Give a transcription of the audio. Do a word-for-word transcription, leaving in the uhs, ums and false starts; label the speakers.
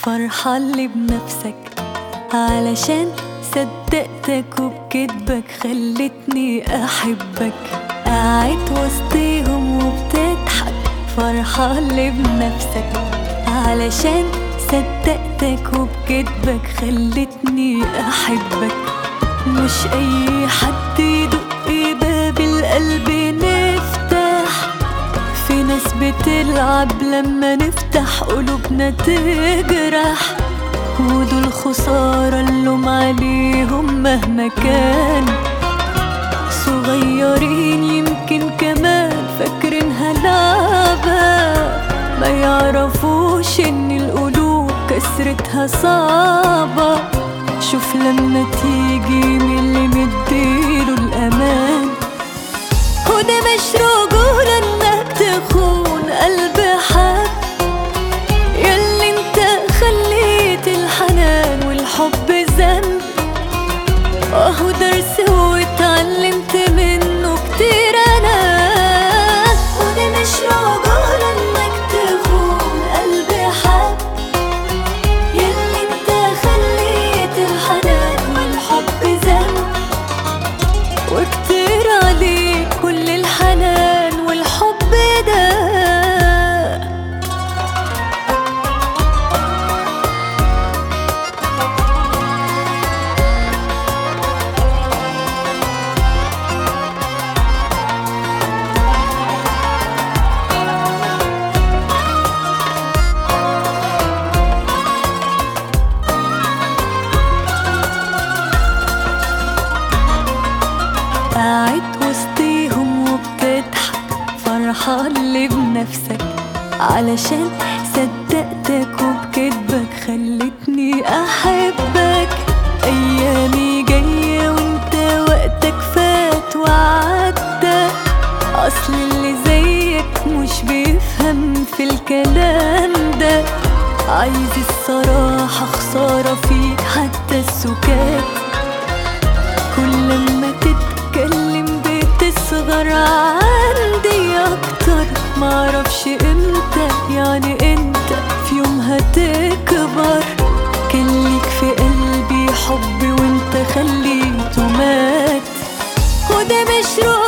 Speaker 1: فرحة اللي بنفسك علشان صدقتك وبكدبك خلتني أحبك. قاعد وسطيهم وبتضحك فرحة اللي بنفسك علشان صدقتك وبكدبك خلتني أحبك. مش أي حد يدق باب القلب نفتح، في ناس بتلعب لما نفتح قلوبنا تجرح، ودول خسارة اللوم عليهم مهما كان. صغيرين يمكن كمان فاكرينها لعبة، ما يعرفوش ان القلوب كسرتها صعبة. شوف لما تيجي من اللي مديله الأمان، وده مش رجولة انك تخون قلب حد. ياللي انت خليت الحنان والحب ذنب، اهو درس واتعلمت منه كتير انا. وده مش رجولة انك تخون قلب حد، ياللي انت خليت الحنان والحب ذنب، وكتير عليك كل الحنان والحب ده. قاعد وسطيهم وبتضحك فرحة اللي بنفسك علشان صدقتك وبكدبك خلتني أحبك. أيامي جاية وانت وقتك فات وعدى، أصل اللي زيك مش بيفهم في الكلام ده. عايز الصراحة خسارة فيك حتى السكات، كل لما تتكلم بتصغر عندي اكتر. معرفش امتى يعني انت في يوم هتكبر. كان ليك في قلبي حب وانت خليته مات، وده مش رؤى